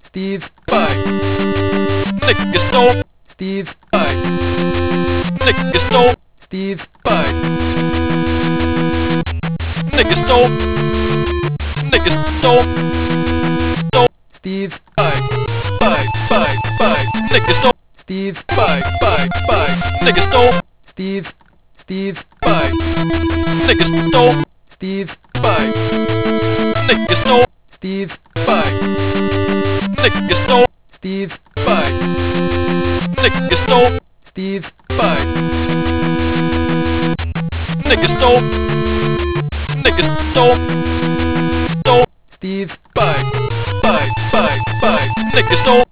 Steve, bye. Nigga stole, Steve, bye. Nigga stole, Steve, bye. Nigga stole, nigga stole, stole, Steve, bye, bye, bye, bye. Nigga stole, Steve, bye, bye, bye. Nigga stole, Steve, Steve, bye. Nigga stole, Steve, bye. Nigga stole, Steve, bye. Nigga stole, Steve, bye. Nigga stole, Steve, bye. Nigga stole, nigga stole, stole, Steve, bye, bye, bye, bye. Nigga stole.